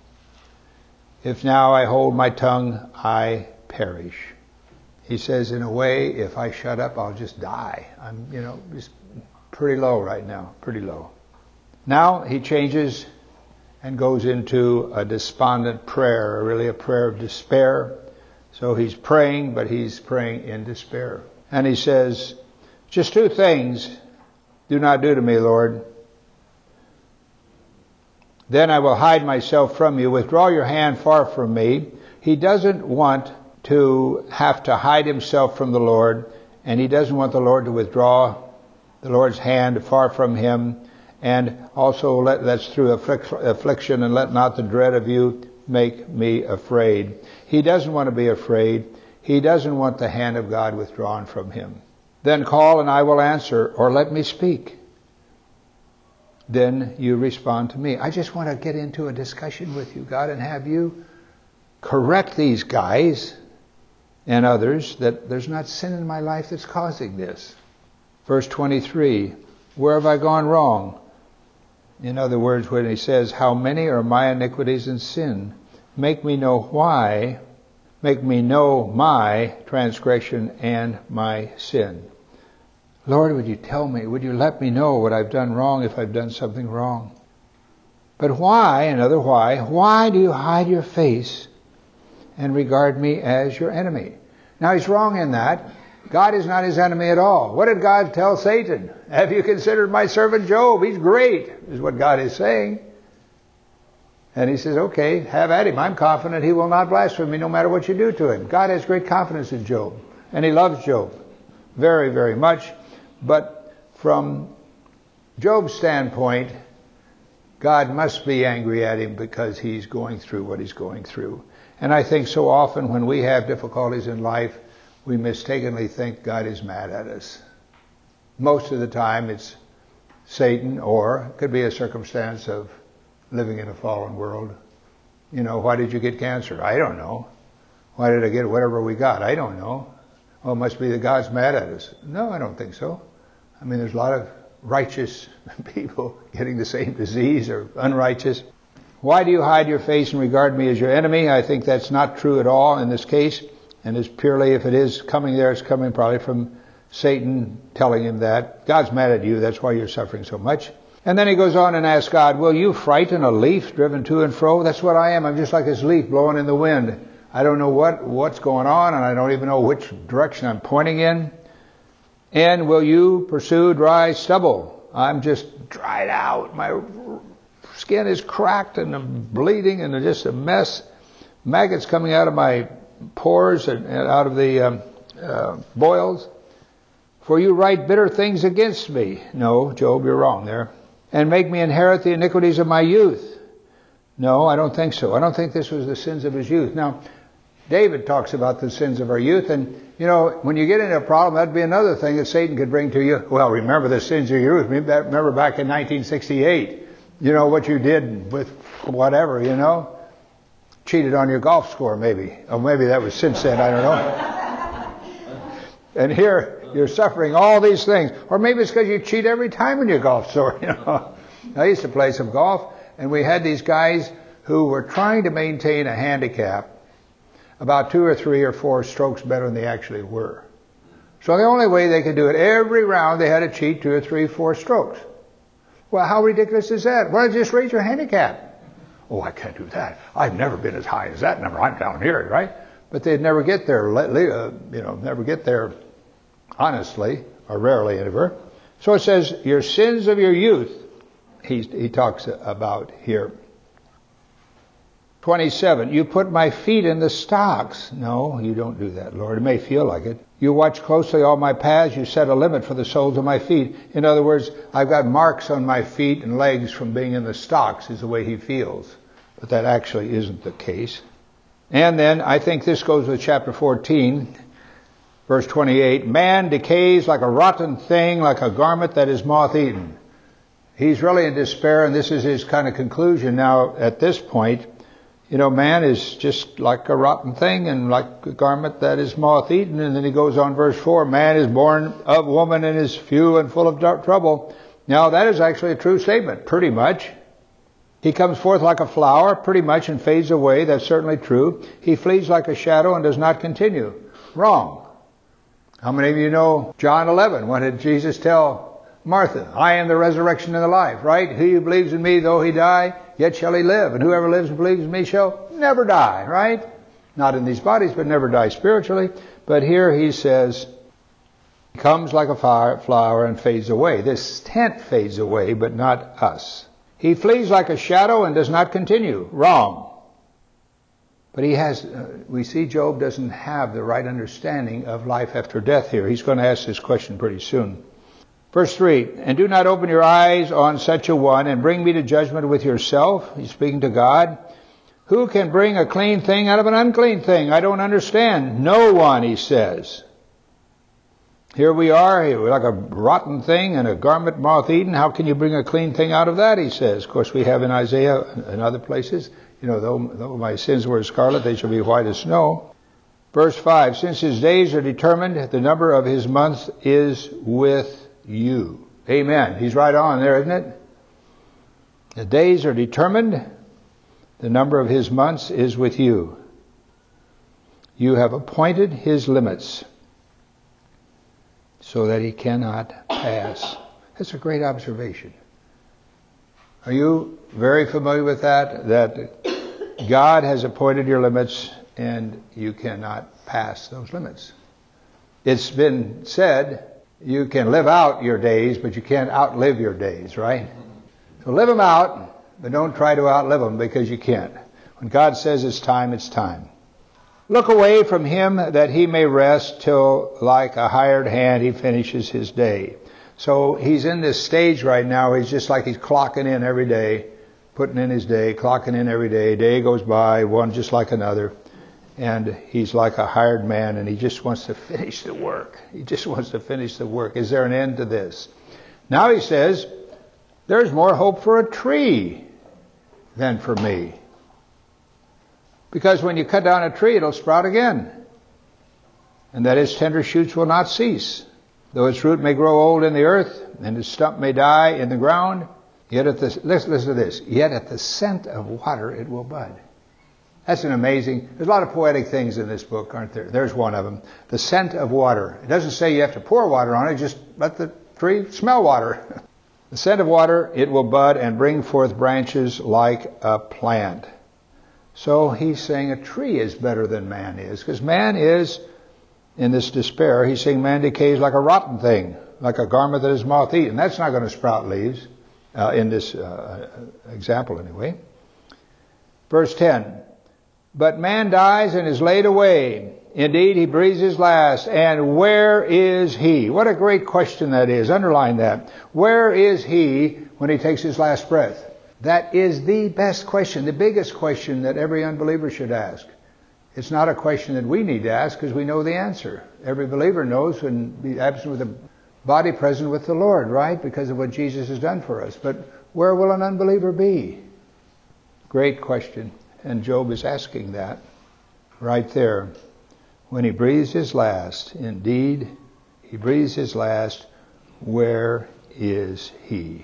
If now I hold my tongue, I perish. He says, in a way, if I shut up, I'll just die. I'm, you know, just pretty low right now, pretty low. Now he changes and goes into a despondent prayer, really a prayer of despair. So he's praying, but he's praying in despair. And he says, just two things do not do to me, Lord. Then I will hide myself from you. Withdraw your hand far from me. He doesn't want to have to hide himself from the Lord, and he doesn't want the Lord to withdraw the Lord's hand far from him. And also let, that's through affliction, and let not the dread of you make me afraid. He doesn't want to be afraid. He doesn't want the hand of God withdrawn from him. Then call and I will answer, or let me speak. Then you respond to me. I just want to get into a discussion with you, God, and have you correct these guys and others that there's not sin in my life that's causing this. Verse twenty-three, where have I gone wrong? In other words, when he says, how many are my iniquities and sin? Make me know why, make me know my transgression and my sin. Lord, would you tell me, would you let me know what I've done wrong if I've done something wrong? But why, another why, why do you hide your face and regard me as your enemy? Now he's wrong in that. God is not his enemy at all. What did God tell Satan? Have you considered my servant Job? He's great, is what God is saying. And he says, okay, have at him. I'm confident he will not blaspheme me no matter what you do to him. God has great confidence in Job. And he loves Job very, very much. But from Job's standpoint, God must be angry at him because he's going through what he's going through. And I think so often when we have difficulties in life, we mistakenly think God is mad at us. Most of the time it's Satan, or it could be a circumstance of living in a fallen world. You know, why did you get cancer? I don't know. Why did I get whatever we got? I don't know. Oh, it must be that God's mad at us. No, I don't think so. I mean, there's a lot of righteous people getting the same disease, or unrighteous. Why do you hide your face and regard me as your enemy? I think that's not true at all in this case. And it's purely, if it is coming there, it's coming probably from Satan telling him that. God's mad at you, that's why you're suffering so much. And then he goes on and asks God, will you frighten a leaf driven to and fro? That's what I am. I'm just like this leaf blowing in the wind. I don't know what, what's going on, and I don't even know which direction I'm pointing in. And will you pursue dry stubble? I'm just dried out. My skin is cracked and I'm bleeding and just a mess. Maggots coming out of my pores and, and out of the um, uh, boils. For you write bitter things against me. No, Job, you're wrong there. And make me inherit the iniquities of my youth. No, I don't think so. I don't think this was the sins of his youth. Now, David talks about the sins of our youth, and you know, when you get into a problem, that'd be another thing that Satan could bring to you. Well, remember the sins of your youth. Remember back in nineteen sixty-eight, you know, what you did with whatever, you know. Cheated on your golf score, maybe. Or maybe that was since then, I don't know. And here, you're suffering all these things. Or maybe it's because you cheat every time in your golf score, you know. I used to play some golf, and we had these guys who were trying to maintain a handicap about two or three or four strokes better than they actually were. So the only way they could do it, every round they had to cheat two or three, four strokes. Well, how ridiculous is that? Why don't you just raise your handicap? Oh, I can't do that. I've never been as high as that number. I'm down here, right? But they'd never get there, you know, never get there honestly, or rarely ever. So it says, your sins of your youth, he, he talks about here. twenty-seven, you put my feet in the stocks. No, you don't do that, Lord. It may feel like it. You watch closely all my paths. You set a limit for the soles of my feet. In other words, I've got marks on my feet and legs from being in the stocks, is the way he feels. But that actually isn't the case. And then, I think this goes with chapter fourteen, verse twenty-eight. Man decays like a rotten thing, like a garment that is moth-eaten. He's really in despair, and this is his kind of conclusion now at this point. You know, man is just like a rotten thing and like a garment that is moth-eaten. And then he goes on, verse four, man is born of woman and is few and full of dark trouble. Now, that is actually a true statement, pretty much. He comes forth like a flower, pretty much, and fades away. That's certainly true. He flees like a shadow and does not continue. Wrong. How many of you know John eleven? What did Jesus tell Martha? I am the resurrection and the life, right? He who believes in me, though he die, yet shall he live. And whoever lives and believes in me shall never die, right? Not in these bodies, but never die spiritually. But here he says, comes like a fire, flower and fades away. This tent fades away, but not us. He flees like a shadow and does not continue. Wrong. But he has, uh, we see Job doesn't have the right understanding of life after death here. He's going to ask this question pretty soon. Verse three, and do not open your eyes on such a one and bring me to judgment with yourself. He's speaking to God. Who can bring a clean thing out of an unclean thing? I don't understand. No one, he says. Here we are, we're like a rotten thing and a garment moth-eaten. How can you bring a clean thing out of that, he says. Of course, we have in Isaiah and other places, you know, though, though my sins were as scarlet, they shall be white as snow. Verse five, since his days are determined, the number of his months is with you. Amen. He's right on there, isn't it? The days are determined. The number of his months is with you. You have appointed his limits so that he cannot pass. That's a great observation. Are you very familiar with that? That God has appointed your limits and you cannot pass those limits. It's been said, you can live out your days, but you can't outlive your days, right? So live them out, but don't try to outlive them because you can't. When God says it's time, it's time. Look away from him that he may rest till like a hired hand he finishes his day. So he's in this stage right now. He's just like he's clocking in every day, putting in his day, clocking in every day. Day goes by, one just like another. And he's like a hired man, and he just wants to finish the work. He just wants to finish the work. Is there an end to this? Now he says, there's more hope for a tree than for me. Because when you cut down a tree, it'll sprout again. And that its tender shoots will not cease. Though its root may grow old in the earth, and its stump may die in the ground, yet at the, listen, listen to this, yet at the scent of water it will bud. That's an amazing, there's a lot of poetic things in this book, aren't there? There's one of them. The scent of water. It doesn't say you have to pour water on it, just let the tree smell water. The scent of water, it will bud and bring forth branches like a plant. So he's saying a tree is better than man is, because man is, in this despair, he's saying man decays like a rotten thing, like a garment that is moth-eaten. That's not going to sprout leaves, uh, in this uh, example anyway. Verse ten, but man dies and is laid away. Indeed, he breathes his last. And where is he? What a great question that is. Underline that. Where is he when he takes his last breath? That is the best question, the biggest question that every unbeliever should ask. It's not a question that we need to ask because we know the answer. Every believer knows when be absent with the body, present with the Lord, right? Because of what Jesus has done for us. But where will an unbeliever be? Great question. And Job is asking that right there. When he breathes his last, indeed, he breathes his last, where is he?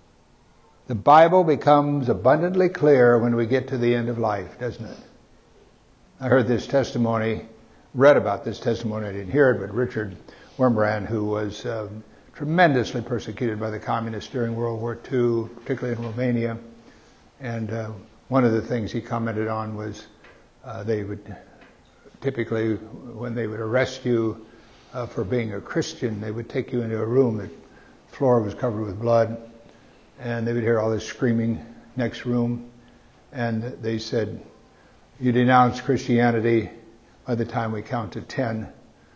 The Bible becomes abundantly clear when we get to the end of life, doesn't it? I heard this testimony, read about this testimony, I didn't hear it, but Richard Wurmbrand, who was um, tremendously persecuted by the communists during World War Two, particularly in Romania, and uh, one of the things he commented on was uh, they would typically, when they would arrest you uh, for being a Christian, they would take you into a room. The floor was covered with blood, and they would hear all this screaming next room. And they said, you denounce Christianity by the time we count to ten,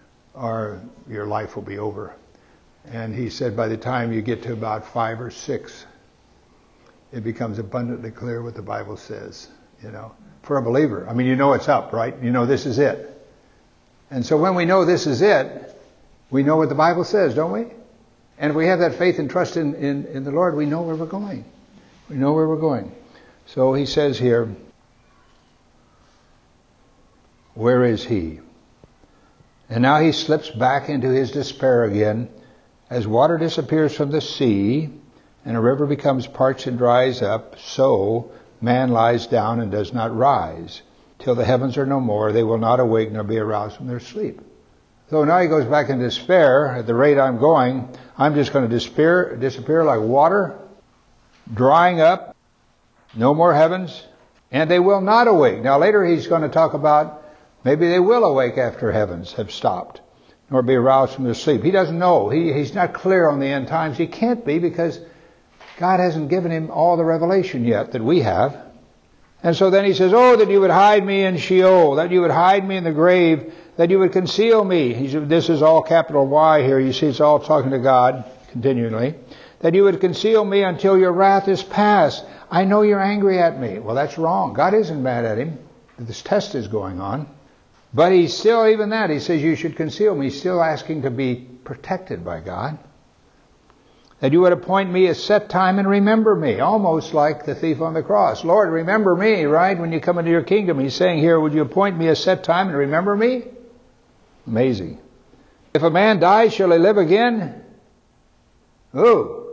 or your life will be over. And he said, by the time you get to about five or six, it becomes abundantly clear what the Bible says, you know. For a believer. I mean, you know it's up, right? You know this is it. And so when we know this is it, we know what the Bible says, don't we? And if we have that faith and trust in, in, in the Lord, we know where we're going. We know where we're going. So he says here, where is he? And now he slips back into his despair again. As water disappears from the sea, and a river becomes parched and dries up, so man lies down and does not rise. Till the heavens are no more, they will not awake nor be aroused from their sleep. So now he goes back in despair. At the rate I'm going, I'm just going to disappear, disappear like water, drying up, no more heavens, and they will not awake. Now later he's going to talk about maybe they will awake after heavens have stopped, nor be aroused from their sleep. He doesn't know. He, he's not clear on the end times. He can't be because God hasn't given him all the revelation yet that we have. And so then he says, oh, that you would hide me in Sheol, that you would hide me in the grave, that you would conceal me. He's, this is all capital Y here. You see, it's all talking to God continually. That you would conceal me until your wrath is past. I know you're angry at me. Well, that's wrong. God isn't mad at him. This test is going on. But he's still, even that, he says you should conceal me. He's still asking to be protected by God. That you would appoint me a set time and remember me. Almost like the thief on the cross. Lord, remember me, right? When you come into your kingdom. He's saying here, would you appoint me a set time and remember me? Amazing. If a man dies, shall he live again? Oh.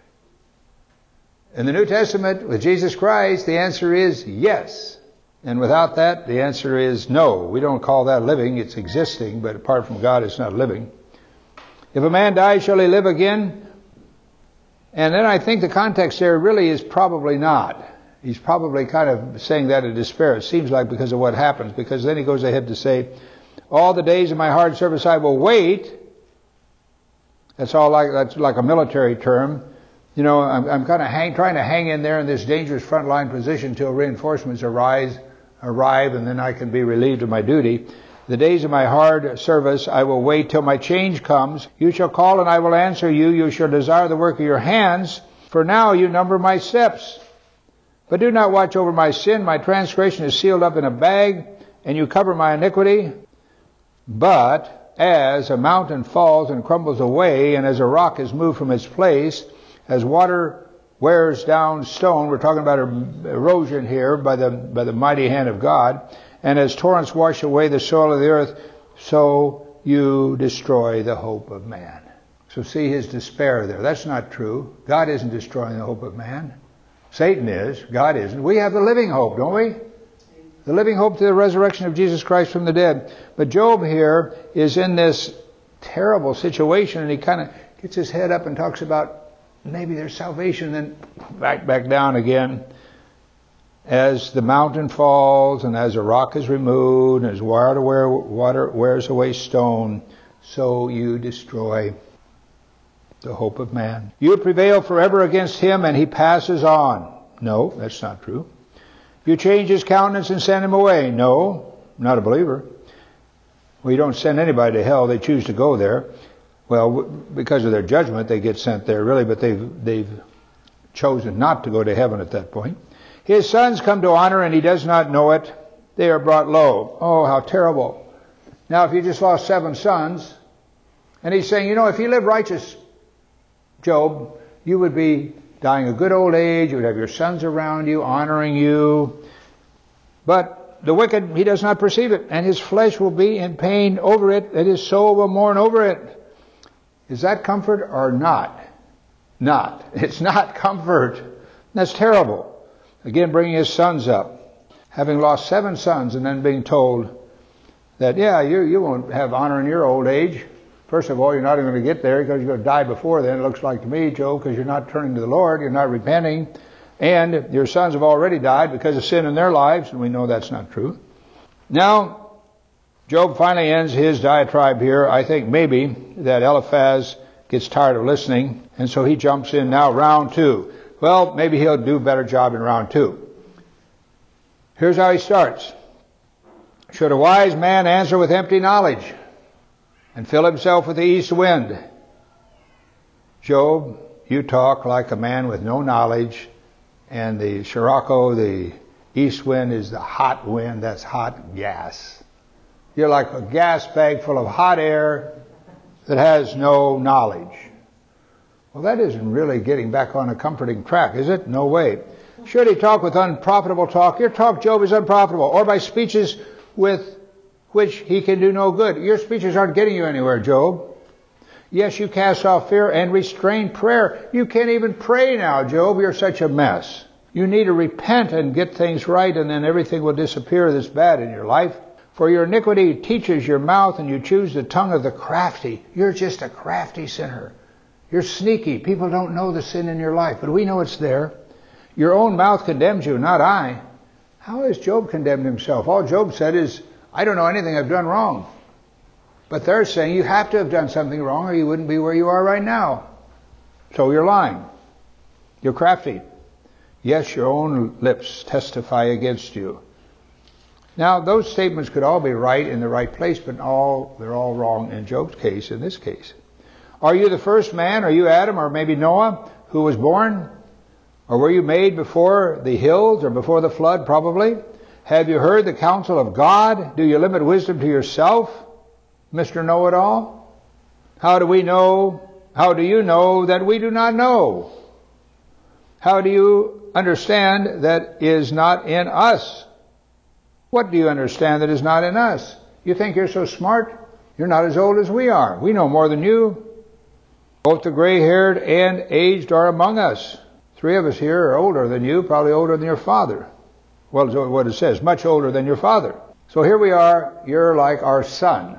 In the New Testament, with Jesus Christ, the answer is yes. And without that, the answer is no. We don't call that living. It's existing, but apart from God, it's not living. If a man dies, shall he live again? And then I think the context there really is probably not. He's probably kind of saying that in despair. It seems like because of what happens. Because then he goes ahead to say, all the days of my hard service I will wait. That's all like, that's like a military term. You know, I'm, I'm kind of hang, trying to hang in there in this dangerous frontline position until reinforcements arise, arrive, and then I can be relieved of my duty. The days of my hard service I will wait till my change comes. You shall call and I will answer you. You shall desire the work of your hands. For now you number my steps. But do not watch over my sin. My transgression is sealed up in a bag, and you cover my iniquity. But as a mountain falls and crumbles away, and as a rock is moved from its place, as water wears down stone, we're talking about erosion here by the by the mighty hand of God, and as torrents wash away the soil of the earth, so you destroy the hope of man. So see his despair there. That's not true. God isn't destroying the hope of man. Satan is. God isn't. We have the living hope, don't we? The living hope to the resurrection of Jesus Christ from the dead. But Job here is in this terrible situation, and he kind of gets his head up and talks about maybe there's salvation, then back, back down again. As the mountain falls and as a rock is removed and as water, wear, water wears away stone, so you destroy the hope of man. You prevail forever against him and he passes on. No, that's not true. You change his countenance and send him away. No, not a believer. Well, you don't send anybody to hell. They choose to go there. Well, because of their judgment, they get sent there, really, but they've, they've chosen not to go to heaven at that point. His sons come to honor, and he does not know it. They are brought low. Oh, how terrible. Now, if you just lost seven sons, and he's saying, you know, if you live righteous, Job, you would be dying a good old age, you would have your sons around you, honoring you. But the wicked, he does not perceive it, and his flesh will be in pain over it, and his soul will mourn over it. Is that comfort or not? Not. It's not comfort. That's terrible. Again, bringing his sons up. Having lost seven sons and then being told that, yeah, you, you won't have honor in your old age. First of all, you're not even going to get there because you're going to die before then, it looks like to me, Job, because you're not turning to the Lord, you're not repenting, and your sons have already died because of sin in their lives, and we know that's not true. Now, Job finally ends his diatribe here. I think maybe that Eliphaz gets tired of listening, and so he jumps in now, round two. Well, maybe he'll do a better job in round two. Here's how he starts. Should a wise man answer with empty knowledge and fill himself with the east wind? Job, you talk like a man with no knowledge, and the Scirocco, the east wind, is the hot wind. That's hot gas. You're like a gas bag full of hot air that has no knowledge. Well, that isn't really getting back on a comforting track, is it? No way. Should he talk with unprofitable talk? Your talk, Job, is unprofitable. Or by speeches with which he can do no good. Your speeches aren't getting you anywhere, Job. Yes, you cast off fear and restrain prayer. You can't even pray now, Job. You're such a mess. You need to repent and get things right, and then everything will disappear that's bad in your life. For your iniquity teaches your mouth, and you choose the tongue of the crafty. You're just a crafty sinner. You're sneaky. People don't know the sin in your life, but we know it's there. Your own mouth condemns you, not I. How has Job condemned himself? All Job said is, I don't know anything I've done wrong. But they're saying you have to have done something wrong or you wouldn't be where you are right now. So you're lying. You're crafty. Yes, your own lips testify against you. Now, those statements could all be right in the right place, but all they're all wrong in Job's case, in this case. Are you the first man? Are you Adam or maybe Noah who was born? Or were you made before the hills or before the flood? Probably. Have you heard the counsel of God? Do you limit wisdom to yourself, Mister Know-it-all? How do we know? How do you know that we do not know? How do you understand that is not in us? What do you understand that is not in us? You think you're so smart? You're not as old as we are. We know more than you. Both the gray-haired and aged are among us. Three of us here are older than you, probably older than your father. Well, that's what it says, much older than your father. So here we are, you're like our son.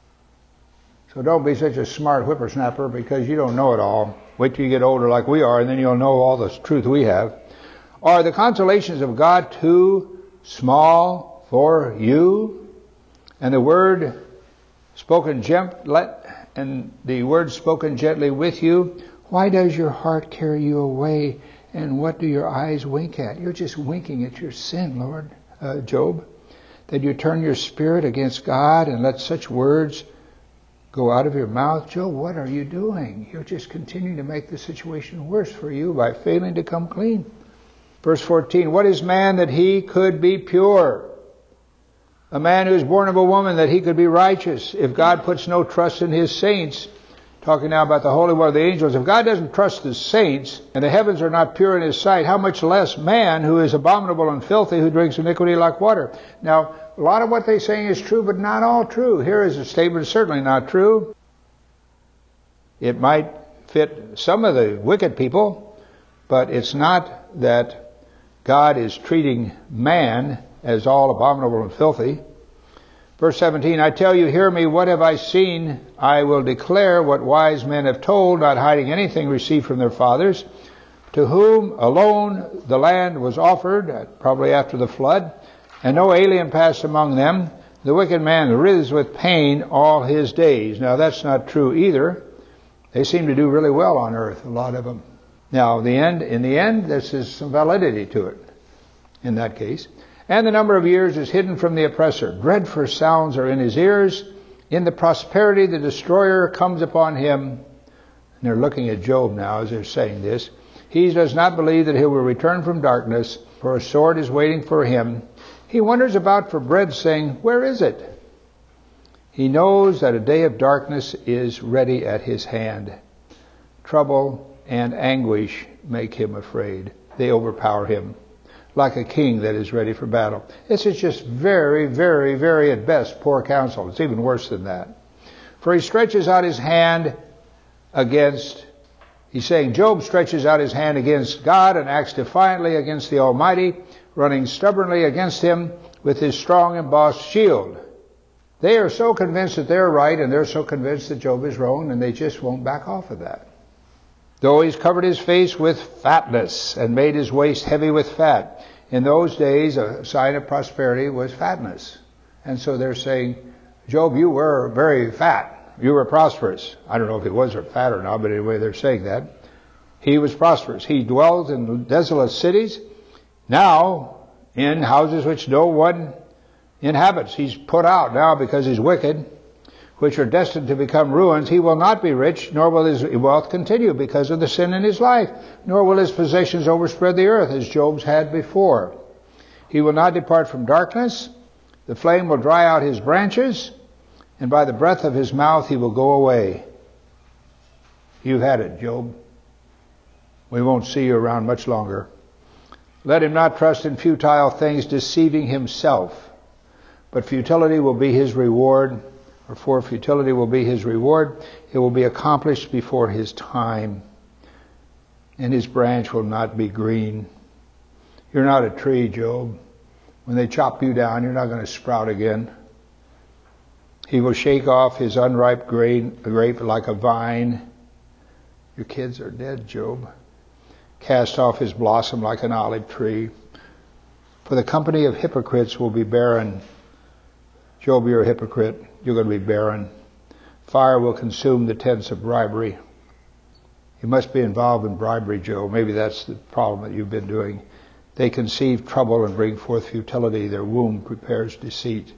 So don't be such a smart whippersnapper because you don't know it all. Wait till you get older like we are, and then you'll know all the truth we have. Are the consolations of God too small for you? And the word spoken gently, and the word spoken gently with you, why does your heart carry you away? And what do your eyes wink at? You're just winking at your sin, Lord, uh, Job. That you turn your spirit against God and let such words go out of your mouth. Job, what are you doing? You're just continuing to make the situation worse for you by failing to come clean. Verse fourteen, what is man that he could be pure? A man who is born of a woman that he could be righteous. If God puts no trust in his saints, talking now about the Holy One of the angels, if God doesn't trust the saints and the heavens are not pure in his sight, how much less man who is abominable and filthy, who drinks iniquity like water? Now, a lot of what they're saying is true, but not all true. Here is a statement certainly not true. It might fit some of the wicked people, but it's not that God is treating man as all abominable and filthy. Verse seventeen, I tell you, hear me, what have I seen? I will declare what wise men have told, not hiding anything received from their fathers, to whom alone the land was offered, probably after the flood, and no alien passed among them. The wicked man writhes with pain all his days. Now that's not true either. They seem to do really well on earth, a lot of them. Now, the end, in the end, this is some validity to it, in that case. And the number of years is hidden from the oppressor. Dreadful sounds are in his ears. In the prosperity, the destroyer comes upon him. And they're looking at Job now as they're saying this. He does not believe that he will return from darkness, for a sword is waiting for him. He wanders about for bread, saying, where is it? He knows that a day of darkness is ready at his hand. Trouble and anguish make him afraid. They overpower him, like a king that is ready for battle. This is just very, very, very at best poor counsel. It's even worse than that. For he stretches out his hand against, he's saying Job stretches out his hand against God and acts defiantly against the Almighty, running stubbornly against him with his strong embossed shield. They are so convinced that they're right, and they're so convinced that Job is wrong, and they just won't back off of that. Though he's covered his face with fatness and made his waist heavy with fat. In those days, a sign of prosperity was fatness. And so they're saying, Job, you were very fat. You were prosperous. I don't know if he was fat or not, but anyway, they're saying that. He was prosperous. He dwelt in desolate cities. Now, in houses which no one inhabits. He's put out now because he's wicked, which are destined to become ruins. He will not be rich, nor will his wealth continue because of the sin in his life, nor will his possessions overspread the earth as Job's had before. He will not depart from darkness. The flame will dry out his branches, and by the breath of his mouth he will go away. You've had it, Job. We won't see you around much longer. Let him not trust in futile things, deceiving himself. But futility will be his reward, or for futility will be his reward. It will be accomplished before his time, and his branch will not be green. You're not a tree, Job. When they chop you down, you're not going to sprout again. He will shake off his unripe grain, grape like a vine. Your kids are dead, Job. Cast off his blossom like an olive tree. For the company of hypocrites will be barren. Job, you're a hypocrite. You're going to be barren. Fire will consume the tents of bribery. You must be involved in bribery, Job. Maybe that's the problem that you've been doing. They conceive trouble and bring forth futility. Their womb prepares deceit.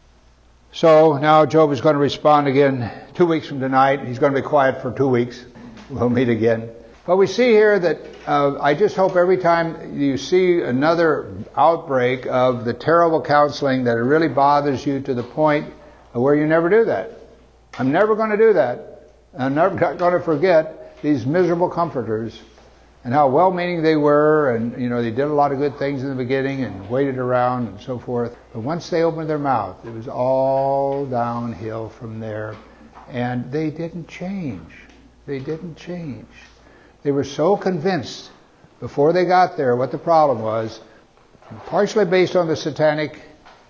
So now Job is going to respond again two weeks from tonight. He's going to be quiet for two weeks. We'll meet again. But we see here that uh, I just hope every time you see another outbreak of the terrible counseling that it really bothers you to the point where you never do that. I'm never going to do that. I'm never going to forget these miserable comforters and how well-meaning they were, and you know they did a lot of good things in the beginning and waited around and so forth. But once they opened their mouth, it was all downhill from there, and they didn't change. They didn't change. They were so convinced before they got there what the problem was, partially based on the satanic.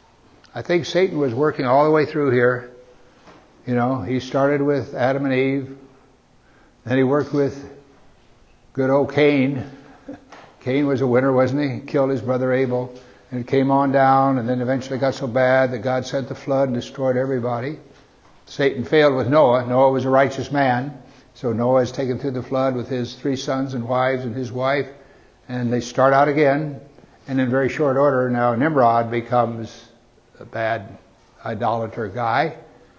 I think Satan was working all the way through here. You know, he started with Adam and Eve. Then he worked with good old Cain. Cain was a winner, wasn't he? He killed his brother Abel. And it came on down, and then eventually got so bad that God sent the flood and destroyed everybody. Satan failed with Noah. Noah was a righteous man. So Noah is taken through the flood with his three sons and wives and his wife. And they start out again. And in very short order, now Nimrod becomes a bad idolater guy.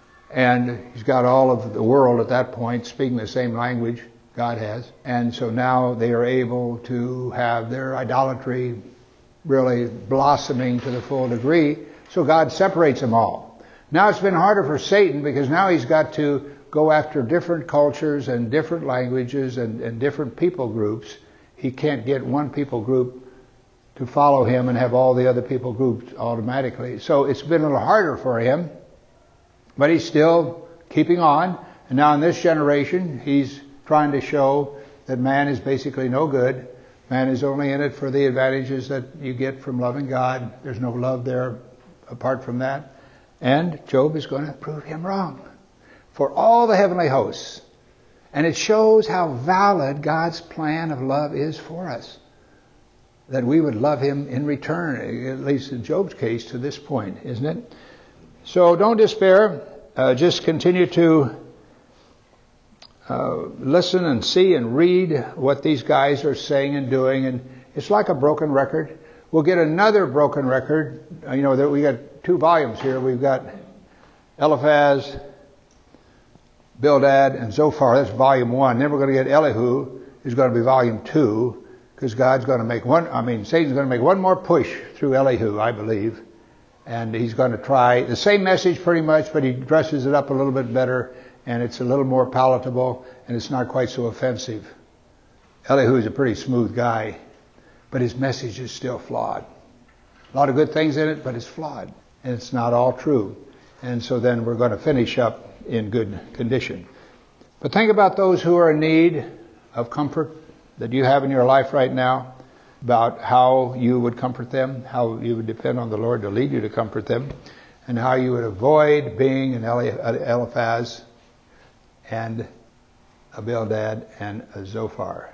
And he's got all of the world at that point speaking the same language God has. And so now they are able to have their idolatry really blossoming to the full degree. So God separates them all. Now it's been harder for Satan because now he's got to go after different cultures and different languages and, and different people groups. He can't get one people group to follow him and have all the other people grouped automatically. So it's been a little harder for him, but he's still keeping on. And now in this generation, he's trying to show that man is basically no good. Man is only in it for the advantages that you get from loving God. There's no love there apart from that. And Job is going to prove him wrong for all the heavenly hosts. And it shows how valid God's plan of love is for us. That we would love him in return, at least in Job's case to this point, isn't it? So don't despair. Uh, just continue to uh, listen and see and read what these guys are saying and doing. And it's like a broken record. We'll get another broken record. Uh, you know, that we got two volumes here. We've got Eliphaz, Bildad, and Zophar. That's volume one. Then we're going to get Elihu, who's going to be volume two, because God's going to make one, I mean, Satan's going to make one more push through Elihu, I believe. And he's going to try the same message pretty much, but he dresses it up a little bit better, and it's a little more palatable, and it's not quite so offensive. Elihu is a pretty smooth guy, but his message is still flawed. A lot of good things in it, but it's flawed, and it's not all true. And so then we're going to finish up in good condition. But think about those who are in need of comfort that you have in your life right now, about how you would comfort them, how you would depend on the Lord to lead you to comfort them, and how you would avoid being an Eliphaz and a Bildad and a Zophar.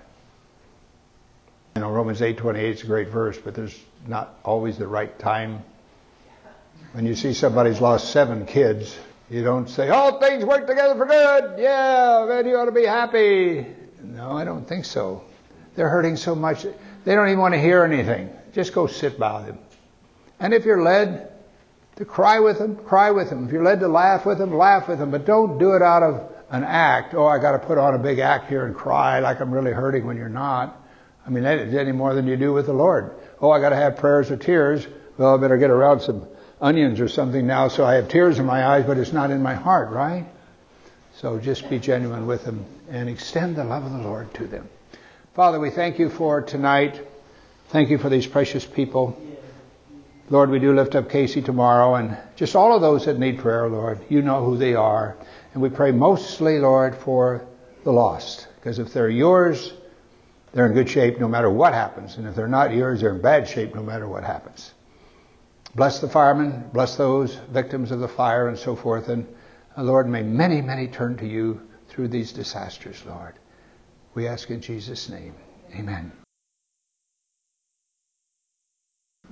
You know, Romans eight twenty-eight is a great verse, but there's not always the right time. When you see somebody's lost seven kids, you don't say, all things work together for good. Yeah, man, you ought to be happy. No, I don't think so. They're hurting so much. They don't even want to hear anything. Just go sit by them. And if you're led to cry with them, cry with them. If you're led to laugh with them, laugh with them. But don't do it out of an act. Oh, I got to put on a big act here and cry like I'm really hurting when you're not. I mean, that is any more than you do with the Lord. Oh, I got to have prayers or tears. Well, I better get around some onions or something now so I have tears in my eyes, but it's not in my heart, right? So just be genuine with them and extend the love of the Lord to them. Father, we thank you for tonight. Thank you for these precious people. Lord, we do lift up Casey tomorrow and just all of those that need prayer, Lord. You know who they are. And we pray mostly, Lord, for the lost. Because if they're yours, they're in good shape no matter what happens. And if they're not yours, they're in bad shape no matter what happens. Bless the firemen. Bless those victims of the fire and so forth. And uh, Lord, may many, many turn to you through these disasters, Lord. We ask in Jesus' name. Amen.